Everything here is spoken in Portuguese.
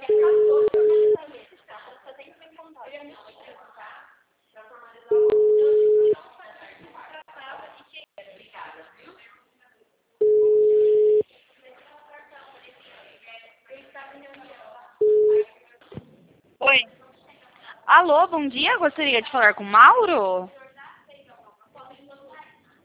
Oi. Alô, bom dia. Gostaria de falar com o Mauro?